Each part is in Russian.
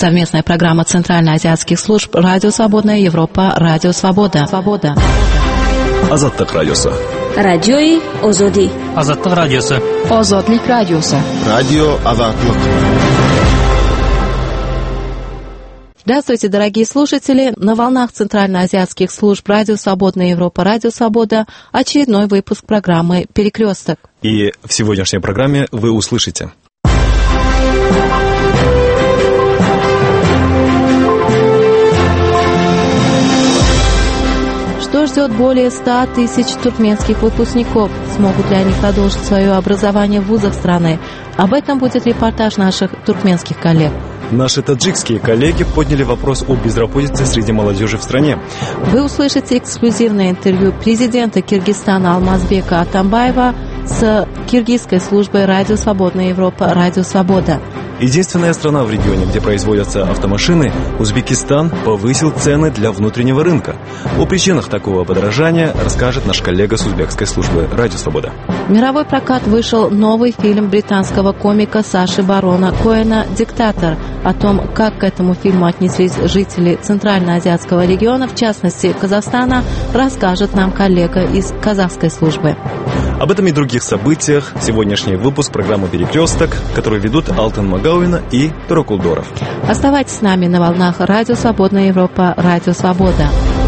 Совместная программа Центральноазиатских служб «Радио Свободная Европа», «Радио Свобода». Азаттык радиосы. Радиои Озоди. Азаттык радиосы. Озодлик радиосы. Радио Азаттык. Здравствуйте, дорогие слушатели! На волнах Центральноазиатских служб «Радио Свободная Европа», «Радио Свобода» очередной выпуск программы «Перекресток». И в сегодняшней программе вы услышите: что ждет более 100 тысяч туркменских выпускников? Смогут ли они продолжить свое образование в вузах страны? Об этом будет репортаж наших туркменских коллег. Наши таджикские коллеги подняли вопрос о безработице среди молодежи в стране. Вы услышите эксклюзивное интервью президента Киргизстана Алмазбека Атамбаева с киргизской службой «Радио Свободная Европа», «Радио Свобода». Единственная страна в регионе, где производятся автомашины, Узбекистан повысил цены для внутреннего рынка. О причинах такого подорожания расскажет наш коллега с узбекской службы «Радио Свобода». В мировой прокат вышел новый фильм британского комика Саши Барона Коэна «Диктатор». О том, как к этому фильму отнеслись жители Центральноазиатского региона, в частности Казахстана, расскажет нам коллега из казахской службы. Об этом и других событиях сегодняшний выпуск программы «Перекресток», который ведут Алтын Магауина и Туракулдоров. Оставайтесь с нами на волнах «Радио Свободная Европа», «Радио Свобода».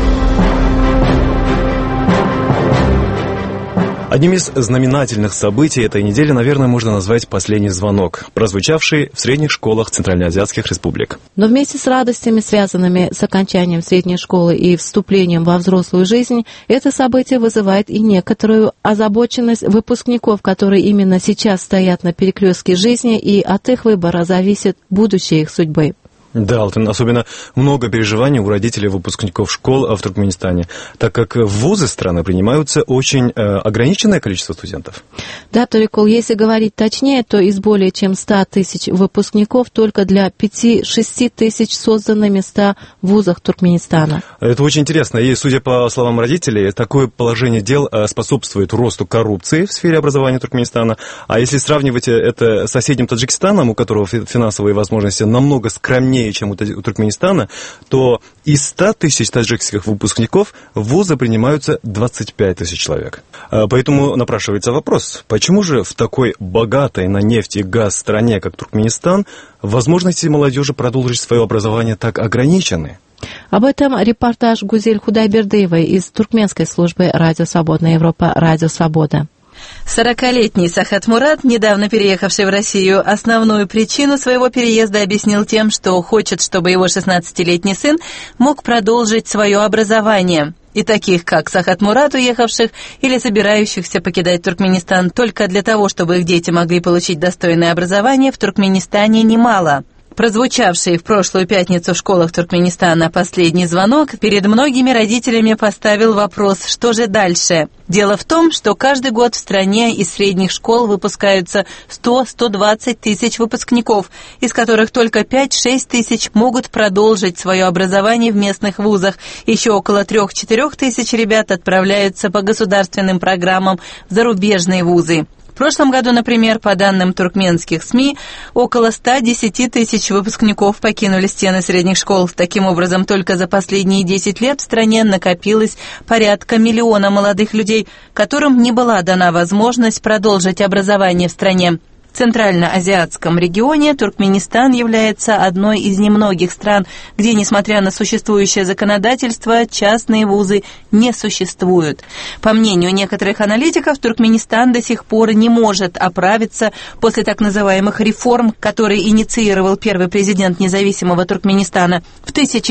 Одним из знаменательных событий этой недели, наверное, можно назвать последний звонок, прозвучавший в средних школах центральноазиатских республик. Но вместе с радостями, связанными с окончанием средней школы и вступлением во взрослую жизнь, это событие вызывает и некоторую озабоченность выпускников, которые именно сейчас стоят на перекрестке жизни, и от их выбора зависит будущее их судьбы. Да, Алтын, особенно много переживаний у родителей выпускников школ в Туркменистане, так как в вузы страны принимаются очень ограниченное количество студентов. Да, Турикул, если говорить точнее, то из более чем 100 тысяч выпускников только для 5-6 тысяч созданы места в вузах Туркменистана. Это очень интересно, и, судя по словам родителей, такое положение дел способствует росту коррупции в сфере образования Туркменистана. А если сравнивать это с соседним Таджикистаном, у которого финансовые возможности намного скромнее, чем у Туркменистана, то из 100 тысяч таджикских выпускников в вузы принимаются 25 тысяч человек. Поэтому напрашивается вопрос, почему же в такой богатой на нефть и газ стране, как Туркменистан, возможности молодежи продолжить свое образование так ограничены? Об этом репортаж Гузель Худайбердиевой из туркменской службы «Радио Свободная Европа», «Радио Свобода». 40-летний Сахат Мурат, недавно переехавший в Россию, основную причину своего переезда объяснил тем, что хочет, чтобы его 16-летний сын мог продолжить свое образование. И таких, как Сахат Мурат, уехавших или собирающихся покидать Туркменистан только для того, чтобы их дети могли получить достойное образование, в Туркменистане немало. Прозвучавший в прошлую пятницу в школах Туркменистана последний звонок перед многими родителями поставил вопрос, что же дальше. Дело в том, что каждый год в стране из средних школ выпускаются 100-120 тысяч выпускников, из которых только 5-6 тысяч могут продолжить свое образование в местных вузах. Еще около 3-4 тысяч ребят отправляются по государственным программам в зарубежные вузы. В прошлом году, например, по данным туркменских СМИ, около 110 тысяч выпускников покинули стены средних школ. Таким образом, только за последние 10 лет в стране накопилось порядка 1 миллиона молодых людей, которым не была дана возможность продолжить образование в стране. В Центральноазиатском регионе Туркменистан является одной из немногих стран, где, несмотря на существующее законодательство, частные вузы не существуют. По мнению некоторых аналитиков, Туркменистан до сих пор не может оправиться после так называемых реформ, которые инициировал первый президент независимого Туркменистана. В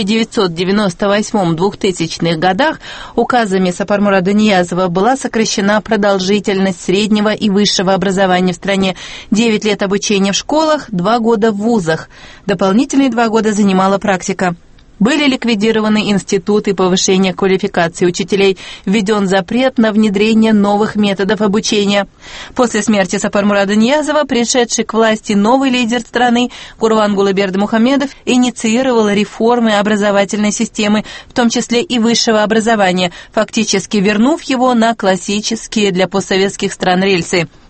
1998-2000 годах указами Сапармурада Ниязова была сокращена продолжительность среднего и высшего образования в стране. 9 лет обучения в школах, 2 года в вузах. Дополнительные 2 года занимала практика. Были ликвидированы институты повышения квалификации учителей, введен запрет на внедрение новых методов обучения. После смерти Сапармурада Ниязова, пришедший к власти новый лидер страны Курбангулы Бердымухамедов, инициировал реформы образовательной системы, в том числе и высшего образования, фактически вернув его на классические для постсоветских стран рельсы.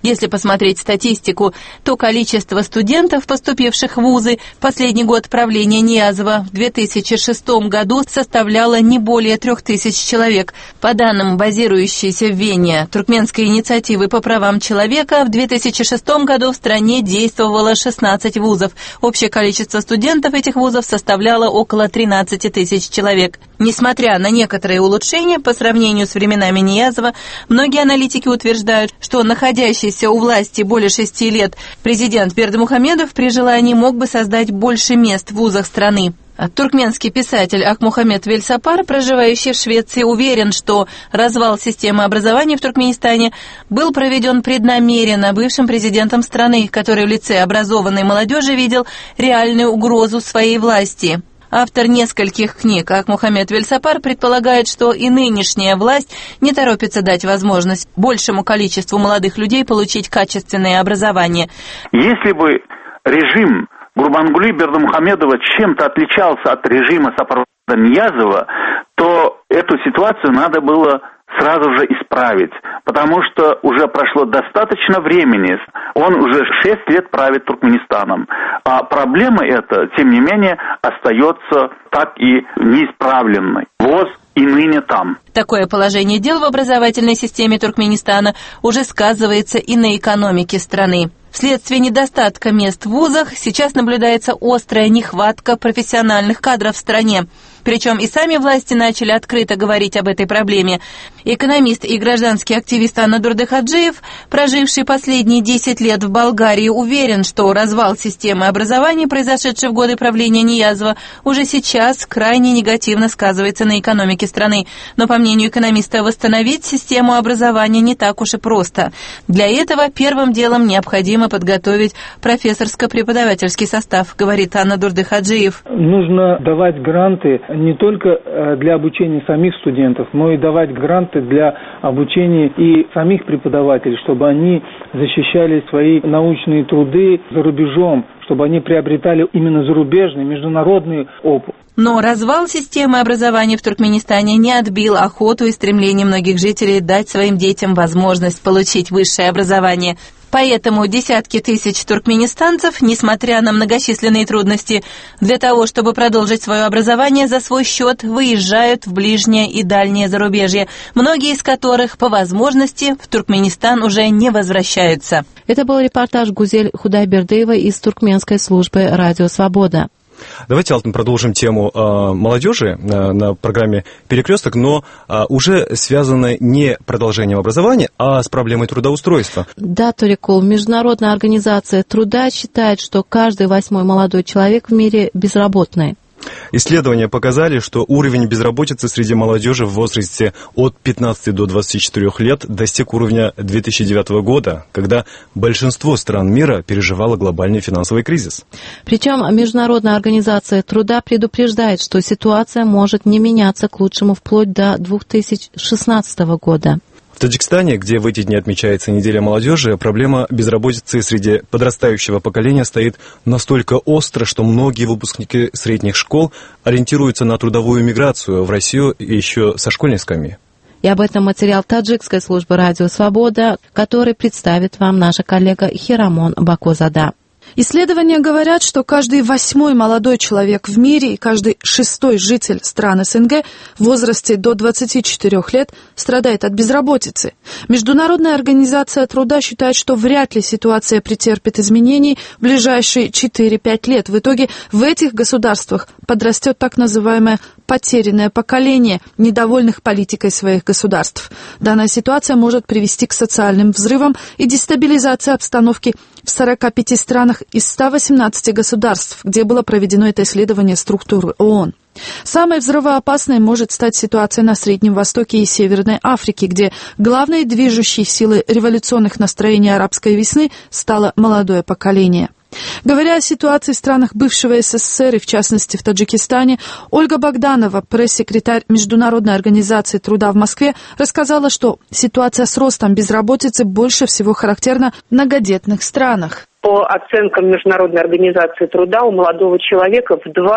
Если посмотреть статистику, то количество студентов, поступивших в вузы в последний год правления Ниязова в 2006 году составляло не более 3000 человек. По данным базирующейся в Вене туркменской инициативы по правам человека, в 2006 году в стране действовало 16 вузов. Общее количество студентов этих вузов составляло около 13 тысяч человек. Несмотря на некоторые улучшения по сравнению с временами Ниязова, многие аналитики утверждают, что находящийся у власти более 6 лет президент Бердымухамедов при желании мог бы создать больше мест в вузах страны. Туркменский писатель Акмухамед Вельсапар, проживающий в Швеции, уверен, что развал системы образования в Туркменистане был проведен преднамеренно бывшим президентом страны, который в лице образованной молодежи видел реальную угрозу своей власти. Автор нескольких книг Акмухамед Вельсапар предполагает, что и нынешняя власть не торопится дать возможность большему количеству молодых людей получить качественное образование. Если бы режим Гурбангулы Бердымухамедова чем-то отличался от режима Сапарваза Ниязова, то эту ситуацию надо было сразу же исправить, потому что уже прошло достаточно времени, он уже 6 лет правит Туркменистаном, а проблема эта, тем не менее, остается так и неисправленной. ВОЗ и ныне там. Такое положение дел в образовательной системе Туркменистана уже сказывается и на экономике страны. Вследствие недостатка мест в вузах сейчас наблюдается острая нехватка профессиональных кадров в стране. Причем и сами власти начали открыто говорить об этой проблеме. Экономист и гражданский активист Анна Дурдыхаджиев, проживший последние 10 лет в Болгарии, уверен, что развал системы образования, произошедший в годы правления Ниязова, уже сейчас крайне негативно сказывается на экономике страны. Но, по мнению экономиста, восстановить систему образования не так уж и просто. Для этого первым делом необходимо подготовить профессорско-преподавательский состав, говорит Анна Дурдыхаджиев. Нужно давать гранты не только для обучения самих студентов, но и давать гранты для обучения и самих преподавателей, чтобы они защищали свои научные труды за рубежом, чтобы они приобретали именно зарубежный, международный опыт. Но развал системы образования в Туркменистане не отбил охоту и стремление многих жителей дать своим детям возможность получить высшее образование. Поэтому десятки тысяч туркменистанцев, несмотря на многочисленные трудности, для того, чтобы продолжить свое образование за свой счет, выезжают в ближнее и дальнее зарубежье, многие из которых, по возможности, в Туркменистан уже не возвращаются. Это был репортаж Гузель Худайбердыевой из туркменской службы «Радио Свобода». Давайте, Алтын, продолжим тему молодежи на программе «Перекресток», но уже связанной не продолжением образования, а с проблемой трудоустройства. Да, Турикул, Международная организация труда считает, что каждый 8-й молодой человек в мире безработный. Исследования показали, что уровень безработицы среди молодежи в возрасте от 15 до 24 лет достиг уровня 2009 года, когда большинство стран мира переживало глобальный финансовый кризис. Причем Международная организация труда предупреждает, что ситуация может не меняться к лучшему вплоть до 2016 года. В Таджикистане, где в эти дни отмечается неделя молодежи, проблема безработицы среди подрастающего поколения стоит настолько остро, что многие выпускники средних школ ориентируются на трудовую миграцию в Россию еще со школьной скамьи. И об этом материал таджикской службы «Радио Свобода», который представит вам наша коллега Хирамон Бакозада. Исследования говорят, что каждый 8-й молодой человек в мире и каждый 6-й житель стран СНГ в возрасте до 24 лет страдает от безработицы. Международная организация труда считает, что вряд ли ситуация претерпит изменений в ближайшие 4-5 лет. В итоге в этих государствах подрастет так называемое потерянное поколение недовольных политикой своих государств. Данная ситуация может привести к социальным взрывам и дестабилизации обстановки в 45 странах из 118 государств, где было проведено это исследование структуры ООН. Самой взрывоопасной может стать ситуация на Среднем Востоке и Северной Африке, где главной движущей силой революционных настроений арабской весны стало молодое поколение. Говоря о ситуации в странах бывшего СССР и, в частности, в Таджикистане, Ольга Богданова, пресс-секретарь Международной организации труда в Москве, рассказала, что ситуация с ростом безработицы больше всего характерна в многодетных странах. По оценкам Международной организации труда, у молодого человека в 2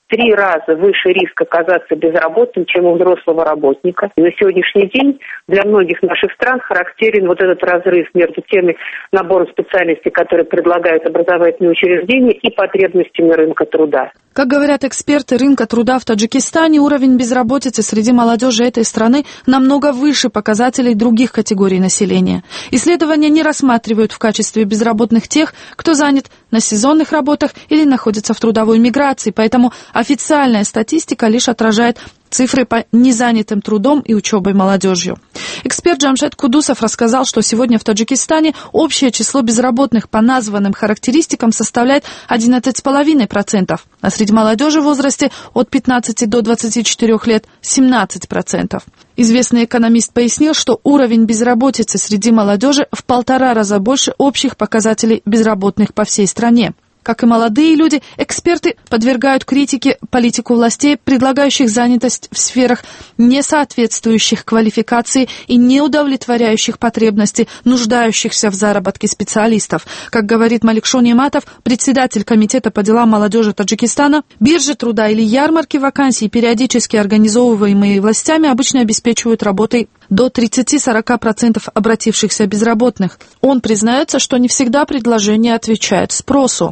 3 раза выше риск оказаться безработным, чем у взрослого работника. И на сегодняшний день для многих наших стран характерен вот этот разрыв между теми набором специальностей, которые предлагают образовательные учреждения, и потребностями рынка труда. Как говорят эксперты рынка труда в Таджикистане, уровень безработицы среди молодежи этой страны намного выше показателей других категорий населения. Исследования не рассматривают в качестве безработных тех, кто занят на сезонных работах или находится в трудовой миграции, поэтому официальная статистика лишь отражает цифры по незанятым трудом и учебой молодежью. Эксперт Джамшед Кудусов рассказал, что сегодня в Таджикистане общее число безработных по названным характеристикам составляет 11,5%, а среди молодежи в возрасте от 15 до 24 лет 17%. Известный экономист пояснил, что уровень безработицы среди молодежи в 1,5 раза больше общих показателей безработных по всей стране. Как и молодые люди, эксперты подвергают критике политику властей, предлагающих занятость в сферах, не соответствующих квалификации и не удовлетворяющих потребности нуждающихся в заработке специалистов. Как говорит Маликшон Нематов, председатель комитета по делам молодежи Таджикистана, биржи труда или ярмарки вакансий, периодически организовываемые властями, обычно обеспечивают работой до 30-40% обратившихся безработных. Он признается, что не всегда предложения отвечают спросу.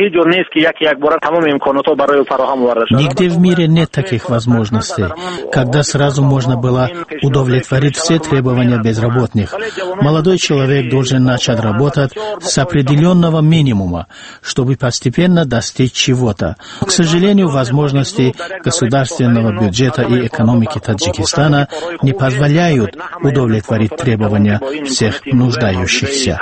Нигде в мире нет таких возможностей, когда сразу можно было удовлетворить все требования безработных. Молодой человек должен начать работать с определенного минимума, чтобы постепенно достичь чего-то. К сожалению, возможности государственного бюджета и экономики Таджикистана не позволяют удовлетворить требования всех нуждающихся.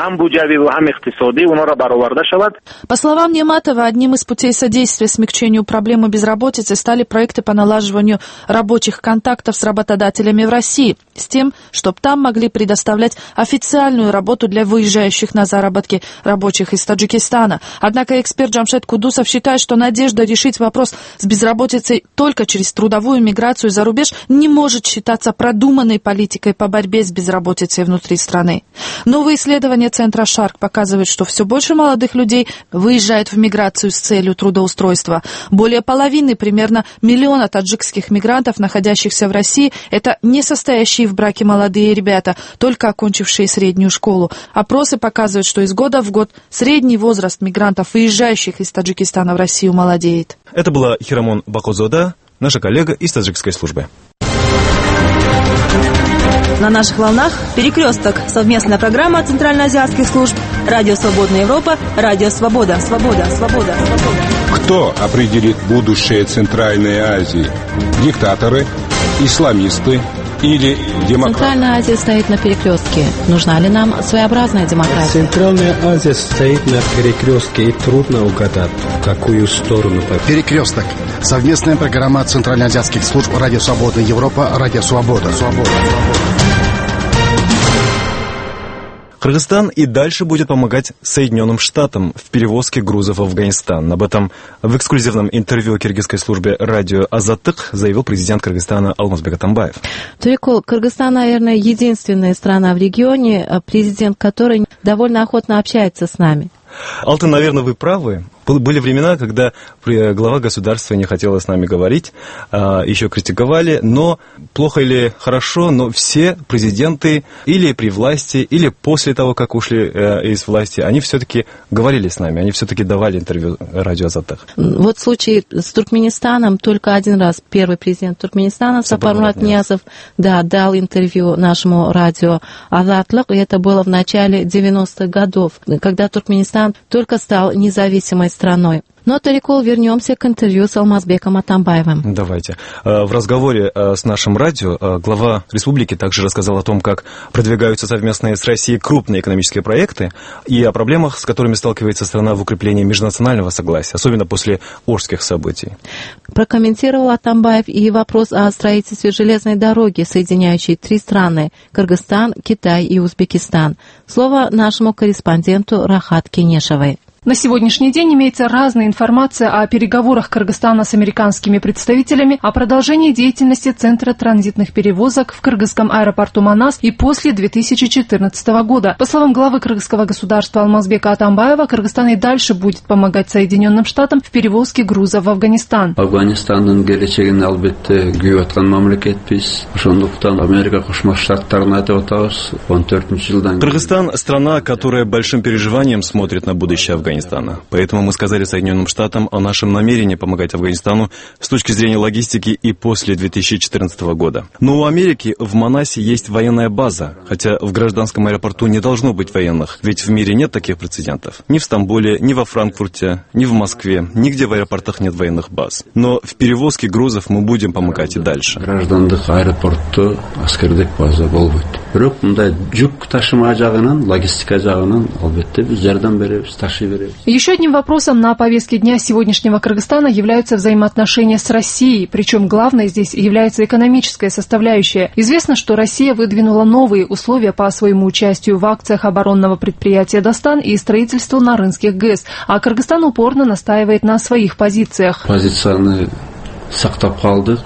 По словам Нематова, одним из путей содействия смягчению проблемы безработицы стали проекты по налаживанию рабочих контактов с работодателями в России, с тем, чтобы там могли предоставлять официальную работу для выезжающих на заработки рабочих из Таджикистана. Однако эксперт Джамшед Кудусов считает, что надежда решить вопрос с безработицей только через трудовую миграцию за рубеж не может считаться продуманной политикой по борьбе с безработицей внутри страны. Новые исследования Центра Шарк показывают, что все больше молодых людей выезжают в миграцию с целью трудоустройства. Более половины, примерно 1 миллиона таджикских мигрантов, находящихся в России, это не состоящие в браке молодые ребята, только окончившие среднюю школу. Опросы показывают, что из года в год средний возраст мигрантов, выезжающих из Таджикистана в Россию, молодеет. Это была Хирамон Бакозода, наша коллега из таджикской службы. На наших волнах «Перекресток» — совместная программа центральноазиатских служб «Радио Свободная Европа», «Радио Свобода». Кто определит будущее Центральной Азии? Диктаторы, исламисты или демократы? Центральная Азия стоит на перекрестке. Нужна ли нам своеобразная демократия? Центральная Азия стоит на перекрестке, и трудно угадать, в какую сторону. «Перекресток» — совместная программа центральноазиатских служб «Радио Свободная Европа», «Радио Свобода». Кыргызстан и дальше будет помогать Соединенным Штатам в перевозке грузов в Афганистан. Об этом в эксклюзивном интервью киргизской службе радио «Азаттык» заявил президент Кыргызстана Алмазбек Атамбаев. Турикол, Кыргызстан, наверное, единственная страна в регионе, президент которой довольно охотно общается с нами. Алтын, наверное, вы правы. Были времена, когда глава государства не хотела с нами говорить, еще критиковали, но плохо или хорошо, но все президенты или при власти, или после того, как ушли из власти, они все-таки говорили с нами, они все-таки давали интервью радио «Азаттык». Вот в случае с Туркменистаном только один раз первый президент Туркменистана Сапармурат Ниязов дал интервью нашему радио «Азаттык», и это было в начале 90-х годов, когда Туркменистан только стал независимой страной. Но, Тарикол, вернемся к интервью с Алмазбеком Атамбаевым. Давайте. В разговоре с нашим радио глава республики также рассказал о том, как продвигаются совместные с Россией крупные экономические проекты и о проблемах, с которыми сталкивается страна в укреплении межнационального согласия, особенно после Орских событий. Прокомментировал Атамбаев и вопрос о строительстве железной дороги, соединяющей 3 страны – Кыргызстан, Китай и Узбекистан. Слово нашему корреспонденту Рахат Кенешевой. На сегодняшний день имеется разная информация о переговорах Кыргызстана с американскими представителями о продолжении деятельности Центра транзитных перевозок в кыргызском аэропорту Манас и после 2014 года. По словам главы кыргызского государства Алмазбека Атамбаева, Кыргызстан и дальше будет помогать Соединенным Штатам в перевозке грузов в Афганистан. Афганистанның келечегин албетте күйүп аткан мамлекетпиз. Ошондуктан Америка Кошмо Штаттарын айтып атабыз. 14 жылдан. Кыргызстан — страна, которая большим переживанием смотрит на будущее Афганистана. Поэтому мы сказали Соединенным Штатам о нашем намерении помогать Афганистану с точки зрения логистики и после 2014 года. Но у Америки в Манасе есть военная база, хотя в гражданском аэропорту не должно быть военных, ведь в мире нет таких прецедентов. Ни в Стамбуле, ни во Франкфурте, ни в Москве, нигде в аэропортах нет военных баз. Но в перевозке грузов мы будем помогать и дальше. Граждандык аэропортто аскердик база болбойт. Бирок мындай жүк ташыма жагынан, логистика жагынан албетте биз жардам беребиз, ташый беребиз. Еще одним вопросом на повестке дня сегодняшнего Кыргызстана являются взаимоотношения с Россией, причем главной здесь является экономическая составляющая. Известно, что Россия выдвинула новые условия по своему участию в акциях оборонного предприятия «Достан» и строительству Нарынских ГЭС, а Кыргызстан упорно настаивает на своих позициях. Позицияны сактап калдык.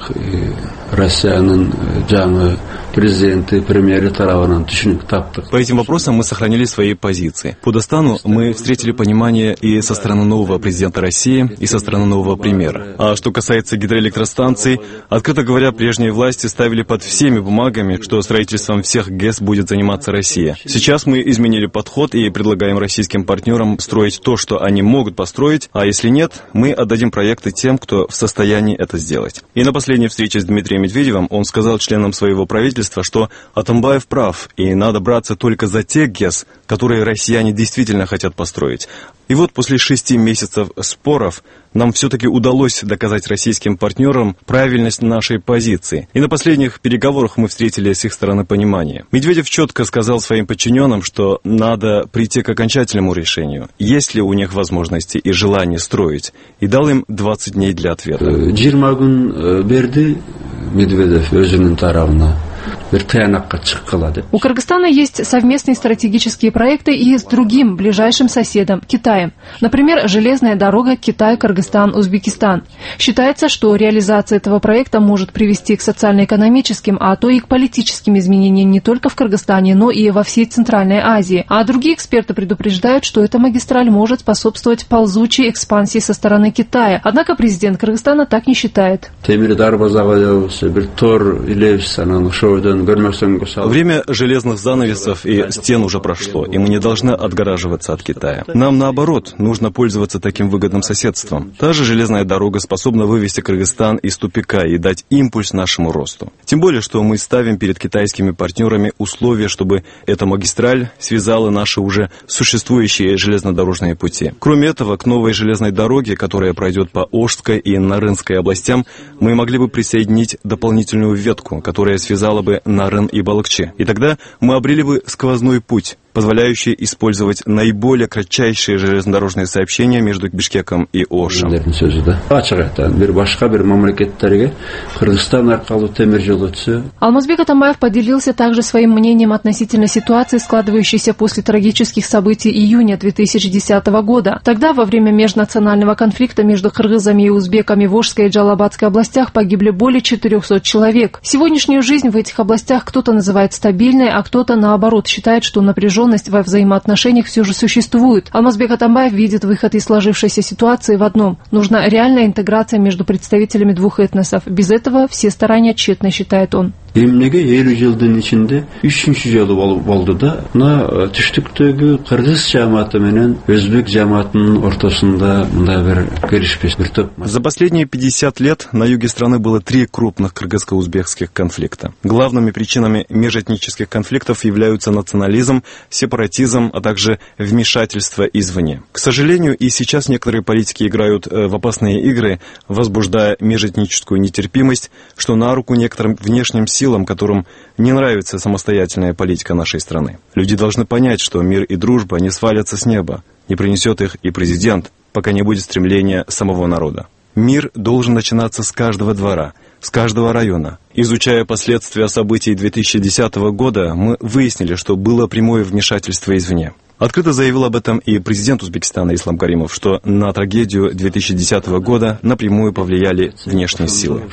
Россиянын жаңы президенты, премьеры тарабынан түшүнүк таптык. По этим вопросам мы сохранили свои позиции. По Достану мы встретили понимание и со стороны нового президента России, и со стороны нового премьера. А что касается гидроэлектростанций, открыто говоря, прежние власти ставили под всеми бумагами, что строительством всех ГЭС будет заниматься Россия. Сейчас мы изменили подход и предлагаем российским партнерам строить то, что они могут построить, а если нет, мы отдадим проекты тем, кто в состоянии это сделать. И на последней встрече с Дмитрием Медведевым он сказал членам своего правительства, что Атамбаев прав, и надо браться только за те ГЭС, которые россияне действительно хотят построить. И вот после 6 месяцев споров нам все-таки удалось доказать российским партнерам правильность нашей позиции. И на последних переговорах мы встретили с их стороны понимание. Медведев четко сказал своим подчиненным, что надо прийти к окончательному решению, есть ли у них возможности и желание строить, и дал им 20 дней для ответа. 20 күн берди Медведев өзүнүн тарабына. У Кыргызстана есть совместные стратегические проекты и с другим ближайшим соседом – Китаем. Например, железная дорога Китай-Кыргызстан-Узбекистан. Считается, что реализация этого проекта может привести к социально-экономическим, а то и к политическим изменениям не только в Кыргызстане, но и во всей Центральной Азии. А другие эксперты предупреждают, что эта магистраль может способствовать ползучей экспансии со стороны Китая. Однако президент Кыргызстана так не считает. Время железных занавесов и стен уже прошло, и мы не должны отгораживаться от Китая. Нам, наоборот, нужно пользоваться таким выгодным соседством. Та же железная дорога способна вывести Кыргызстан из тупика и дать импульс нашему росту. Тем более, что мы ставим перед китайскими партнерами условия, чтобы эта магистраль связала наши уже существующие железнодорожные пути. Кроме этого, к новой железной дороге, которая пройдет по Ошской и Нарынской областям, мы могли бы присоединить дополнительную ветку, которая связала бы Нарын и Балыкчы. И тогда мы обрели бы сквозной путь, позволяющий использовать наиболее кратчайшие железнодорожные сообщения между Бишкеком и Ошем. Алмазбек Атамбаев поделился также своим мнением относительно ситуации, складывающейся после трагических событий июня 2010 года. Тогда, во время межнационального конфликта между кыргызами и узбеками в Ошской и Джалабадской областях погибли более 400 человек. Сегодняшнюю жизнь в этих областях кто-то называет стабильной, а кто-то, наоборот, считает, что напряженность во взаимоотношениях все же существует. Алмазбек Атамбаев видит выход из сложившейся ситуации в одном. Нужна реальная интеграция между представителями двух этносов. Без этого все старания тщетны, считает он. Эмнеге 50 жылдын ичинде 3-чү жолу болду да. Мына түштүктөгү кыргыз жамааты менен өзбек жамаатынын ортосунда мындай бир келишпеш бир топ. За последние 50 лет на юге страны было 3 крупных кыргызско-узбекских конфликта. Главными причинами межэтнических конфликтов являются национализм, сепаратизм, а также вмешательство извне. К сожалению, и сейчас некоторые политики играют в опасные игры, возбуждая межэтническую нетерпимость, что на руку некоторым внешним силам, которым не нравится самостоятельная политика нашей страны. Люди должны понять, что мир и дружба не свалятся с неба, не принесет их и президент, пока не будет стремления самого народа. Мир должен начинаться с каждого двора, с каждого района. Изучая последствия событий 2010 года, мы выяснили, что было прямое вмешательство извне. Открыто заявил об этом и президент Узбекистана Ислам Каримов, что на трагедию 2010 года напрямую повлияли внешние силы.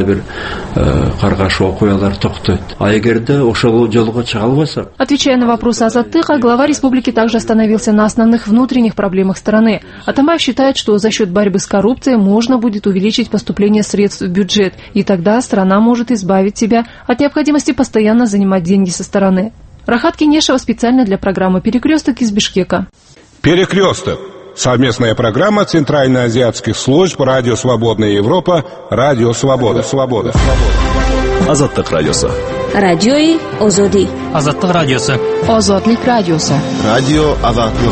Отвечая на вопрос Азаттыха, глава республики также остановился на основных внутренних проблемах страны. Атамбаев считает, что за счет борьбы с коррупцией можно будет увеличить поступление средств в бюджет, и тогда страна может избавить себя от необходимости постоянно занимать деньги со стороны. Рахат Кенешева специально для программы «Перекресток» из Бишкека. «Перекресток» — совместная программа Центральноазиатских служб «Радио Свободная Европа», «Радио Свобода». Азаттык радиосы. Радиои Озоди. Азаттык радиосы. Озодлик радиосы. Радио Азаттык.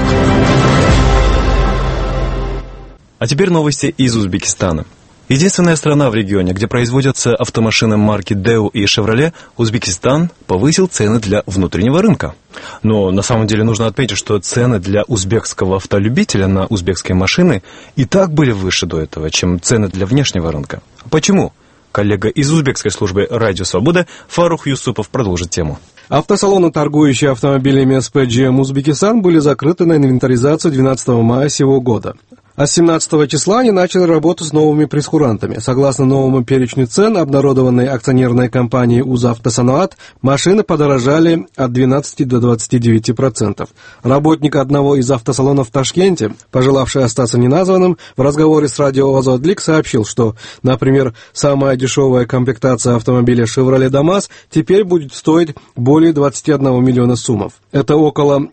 А теперь новости из Узбекистана. Единственная страна в регионе, где производятся автомашины марки Daewoo и Chevrolet, Узбекистан повысил цены для внутреннего рынка. Но на самом деле нужно отметить, что цены для узбекского автолюбителя на узбекские машины и так были выше до этого, чем цены для внешнего рынка. Почему? Коллега из узбекской службы «Радио Свобода» Фарух Юсупов продолжит тему. Автосалоны, торгующие автомобилями СП GM Узбекистан, были закрыты на инвентаризацию 12 мая сего года. А с 17 числа они начали работу с новыми прейскурантами. Согласно новому перечню цен, обнародованной акционерной компанией «Узавтосануат», машины подорожали от 12 до 29%. Работник одного из автосалонов в Ташкенте, пожелавший остаться неназванным, в разговоре с радио «Озодлик» сообщил, что, например, самая дешевая комплектация автомобиля «Шевроле Дамас» теперь будет стоить более 21 миллиона сумов. Это около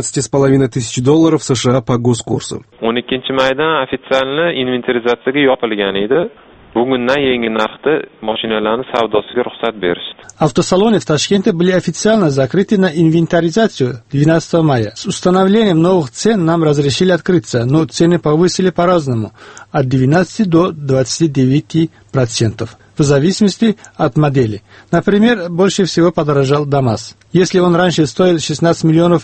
$11,500 США по госкурсу. Maydan ofitsialni inventarizatsiyaga yopilgan edi. Bugundan yangi narxda mashinalarning savdosiga ruxsat berishdi. Автосалоны в Ташкенте были официально закрыты на инвентаризацию 12 мая. С установлением новых цен нам разрешили открыться, но цены повысили по-разному, от 12 до 29%. В зависимости от модели. Например, больше всего подорожал ДАМАЗ. Если он раньше стоил 16 миллионов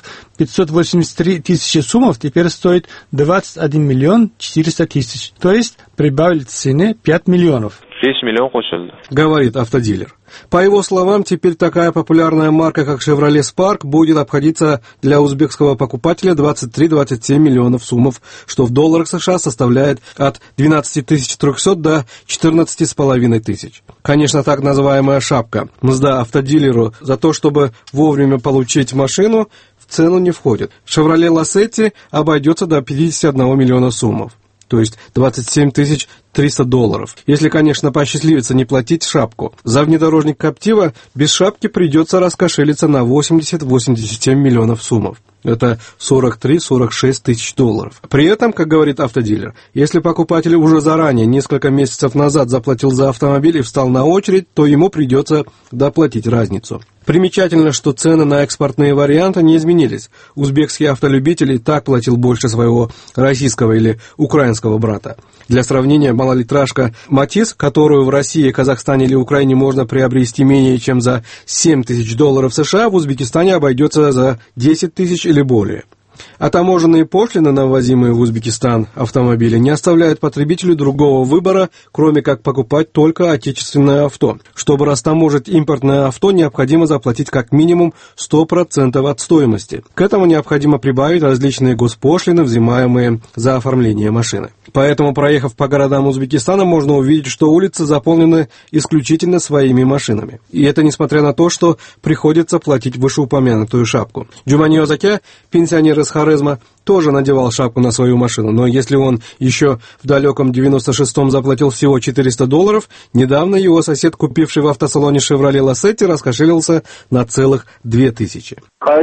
583 тысячи сумов, теперь стоит 21 миллион 400 тысяч. То есть прибавили в цене 5 миллионов. 5 миллионов qo'shildi, говорит автодилер. По его словам, теперь такая популярная марка, как Chevrolet Spark, будет обходиться для узбекского покупателя 23-27 миллионов сумов, что в долларах США составляет от 12 300 до 14,5 тысяч. Конечно, так называемая шапка, мзда автодилеру за то, чтобы вовремя получить машину, в цену не входит. Chevrolet Lacetti обойдется до 51 миллиона сумов, то есть $27 300. Если, конечно, посчастливится не платить шапку. За внедорожник Captiva без шапки придется раскошелиться на 80-87 миллионов сумов. Это $43-46 тысяч. При этом, как говорит автодилер, если покупатель уже заранее, несколько месяцев назад заплатил за автомобиль и встал на очередь, то ему придется доплатить разницу. Примечательно, что цены на экспортные варианты не изменились. Узбекский автолюбитель и так платил больше своего российского или украинского брата. Для сравнения, малолитражка «Матис», которую в России, Казахстане или Украине можно приобрести менее чем за $7 тысяч США, в Узбекистане обойдется за 10 тысяч или более. А таможенные пошлины на ввозимые в Узбекистан автомобили не оставляют потребителю другого выбора, кроме как покупать только отечественное авто. Чтобы растаможить импортное авто, необходимо заплатить как минимум 100% от стоимости. К этому необходимо прибавить различные госпошлины, взимаемые за оформление машины. Поэтому, проехав по городам Узбекистана, можно увидеть, что улицы заполнены исключительно своими машинами. И это несмотря на то, что приходится платить вышеупомянутую шапку. Джумани Озаке, пенсионер из Хорезма, тоже надевал шапку на свою машину, но если он еще в далеком 96-м заплатил всего $400, недавно его сосед, купивший в автосалоне Chevrolet Lacetti, раскошелился на целых 2000.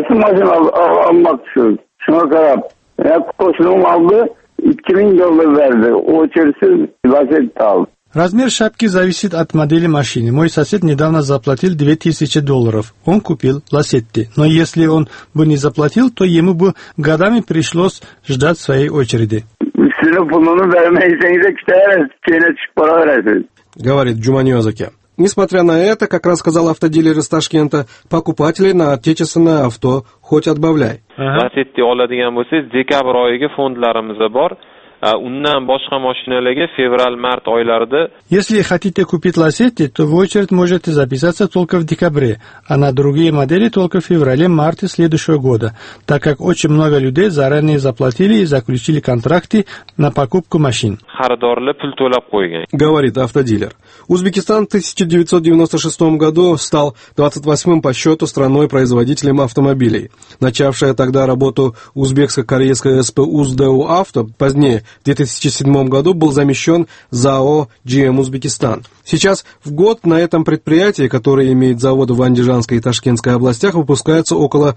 Размер шапки зависит от модели машины. Мой сосед недавно заплатил $2000. Он купил Lacetti. Но если он бы не заплатил, то ему бы годами пришлось ждать своей очереди. Говорит Джумани Озаке. Несмотря на это, как рассказал автодилер из Ташкента, покупателей на отечественное авто хоть отбавляй. Lacetti oladigan bo'lsangiz, dekabr oyiga fondlarimiz bor. undan boshqa mashinalarga fevral-mart oylarida. Если хотите купить Lacetti, то в очередь можете записаться только в декабре, а на другие модели только в феврале-марте следующего года, так как очень много людей заранее заплатили и заключили контракты на покупку машин. Говорит автодилер. Узбекистан в 1996 году стал 28-м по счету страной-производителем автомобилей. Начавшая тогда работу узбекско-корейская СП «Уздэу Авто» позднее, в 2007 году, был замещен ЗАО GM Узбекистан. Сейчас в год на этом предприятии, которое имеет заводы в Андижанской и Ташкентской областях, выпускается около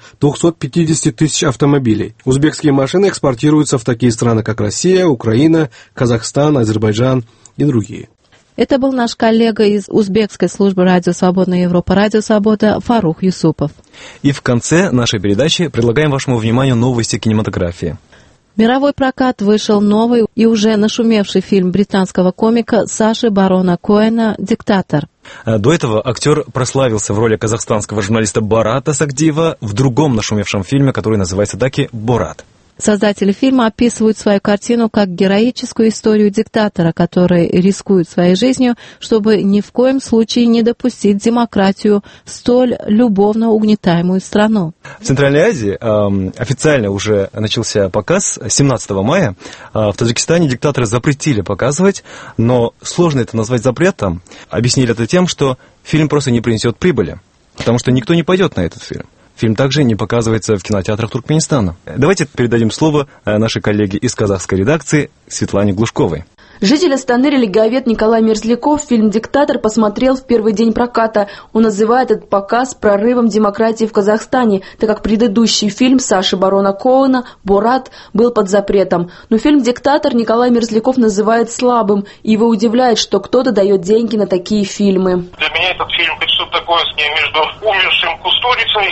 250 тысяч автомобилей. Узбекские машины экспортируются в такие страны, как Россия, Украина, Казахстан, Азербайджан и другие. Это был наш коллега из узбекской службы «Радио Свободная Европа», «Радио Свобода» Фарух Юсупов. И в конце нашей передачи предлагаем вашему вниманию новости кинематографии. В мировой прокат вышел новый и уже нашумевший фильм британского комика Саши Барона Коэна «Диктатор». До этого актер прославился в роли казахстанского журналиста Барата Сагдиева в другом нашумевшем фильме, который называется таки «Борат». Создатели фильма описывают свою картину как героическую историю диктатора, который рискует своей жизнью, чтобы ни в коем случае не допустить демократию в столь любовно угнетаемую страну. В Центральной Азии официально уже начался показ 17 мая. В Таджикистане диктаторы запретили показывать, но сложно это назвать запретом. Объяснили это тем, что фильм просто не принесет прибыли, потому что никто не пойдет на этот фильм. Фильм также не показывается в кинотеатрах Туркменистана. Давайте передадим слово нашей коллеге из казахской редакции Светлане Глушковой. Житель Астаны религовед Николай Мерзляков фильм «Диктатор» посмотрел в первый день проката. Он называет этот показ прорывом демократии в Казахстане, так как предыдущий фильм Саши Барона Коэна «Борат» был под запретом. Но фильм «Диктатор» Николай Мерзляков называет слабым, и его удивляет, что кто-то дает деньги на такие фильмы. Для меня этот фильм – что такое между умершим Кустурицей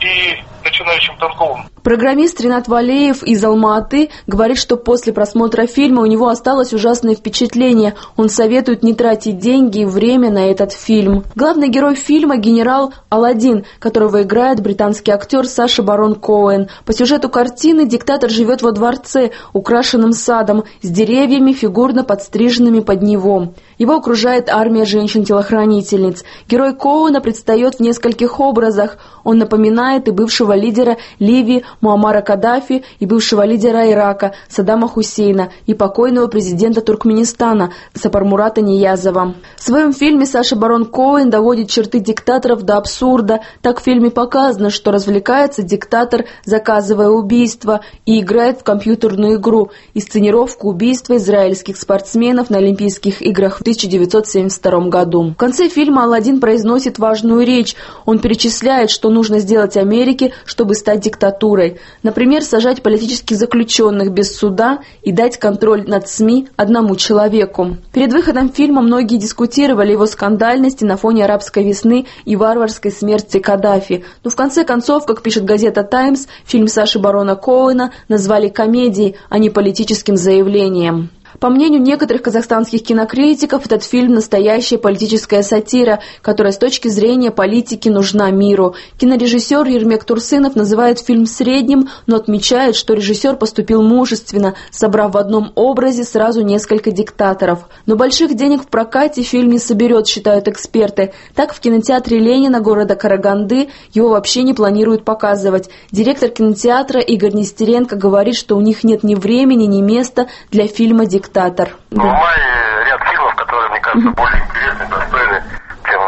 и начинающим Танковым. Программист Ринат Валеев из Алма-Аты говорит, что после просмотра фильма у него осталось ужасное впечатление. Он советует не тратить деньги и время на этот фильм. Главный герой фильма – генерал Аладдин, которого играет британский актер Саша Барон Коэн. По сюжету картины диктатор живет во дворце, украшенном садом, с деревьями, фигурно подстриженными под него. Его окружает армия женщин-телохранительниц. Герой Коэна предстает в нескольких образах. Он напоминает и бывшего лидера Ливии Муаммара Каддафи, и бывшего лидера Ирака Саддама Хусейна, и покойного президента Туркменистана Сапармурата Ниязова. В своем фильме Саша Барон Коэн доводит черты диктаторов до абсурда. Так в фильме показано, что развлекается диктатор, заказывая убийство, и играет в компьютерную игру, инсценировку убийства израильских спортсменов на Олимпийских играх в 1972 году. В конце фильма Аладдин произносит важную речь. Он перечисляет, что нужно сделать Америке, чтобы стать диктатурой. Например, сажать политических заключенных без суда и дать контроль над СМИ одному человеку. Перед выходом фильма многие дискутировали его скандальности на фоне арабской весны и варварской смерти Каддафи. Но в конце концов, как пишет газета «Таймс», фильм Саши Барона Коэна назвали комедией, а не политическим заявлением. По мнению некоторых казахстанских кинокритиков, этот фильм – настоящая политическая сатира, которая с точки зрения политики нужна миру. Кинорежиссер Ермек Турсынов называет фильм средним, но отмечает, что режиссер поступил мужественно, собрав в одном образе сразу несколько диктаторов. Но больших денег в прокате фильм не соберет, считают эксперты. Так, в кинотеатре Ленина города Караганды его вообще не планируют показывать. Директор кинотеатра Игорь Нестеренко говорит, что у них нет ни времени, ни места для фильма «Диктатор». В мае ряд фильмов, которые, мне кажется, более интересны, достойны, чем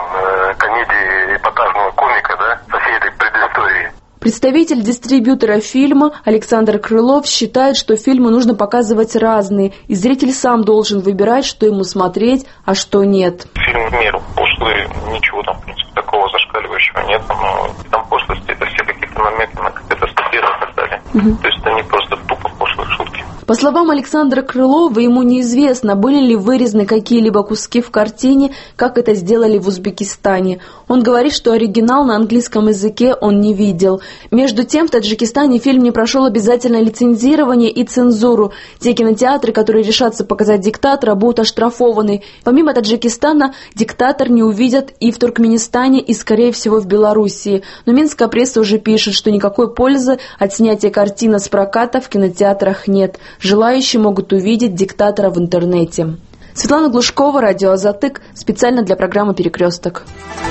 комедии эпатажного комика, да, со всей этой предысторией. Представитель дистрибьютора фильма Александр Крылов считает, что фильмы нужно показывать разные, и зритель сам должен выбирать, что ему смотреть, а что нет. Фильм в меру пошлый, ничего там, в принципе, такого зашкаливающего нет, но там пошлости, это все какие-то намеки на какие-то сатиры и так далее. То есть это не просто тупо пошлые шутки. По словам Александра Крылова, ему неизвестно, были ли вырезаны какие-либо куски в картине, как это сделали в Узбекистане. Он Он говорит, что оригинал на английском языке он не видел. Между тем, в Таджикистане фильм не прошел обязательное лицензирование и цензуру. Те кинотеатры, которые решатся показать диктатора, будут оштрафованы. Помимо Таджикистана, диктатор не увидят и в Туркменистане, и, скорее всего, в Белоруссии. Но минская пресса уже пишет, что никакой пользы от снятия картины с проката в кинотеатрах нет. Желающие могут увидеть диктатора в интернете. Светлана Глушкова, радио «Азатык», специально для программы «Перекресток».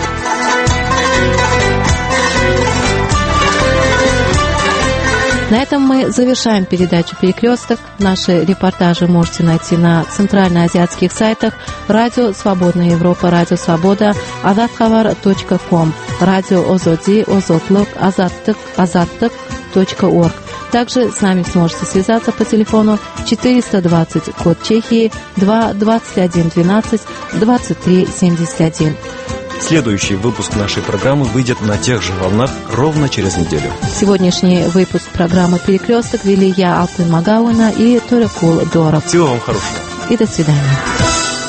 На этом мы завершаем передачу «Перекресток». Наши репортажи можете найти на центральноазиатских сайтах Радио Свободная Европа, Радио Свобода, azatxabar.com, Радио Озоди, Озотлык, Азаттык, Азаттык.орг. Также с нами сможете связаться по телефону 420, код Чехии, 2 21 12 23 71. Следующий выпуск нашей программы выйдет на тех же волнах ровно через неделю. Сегодняшний выпуск программы «Перекресток» вели я, Алтын Магауна, и Торекул Доров. Всего вам хорошего. И до свидания.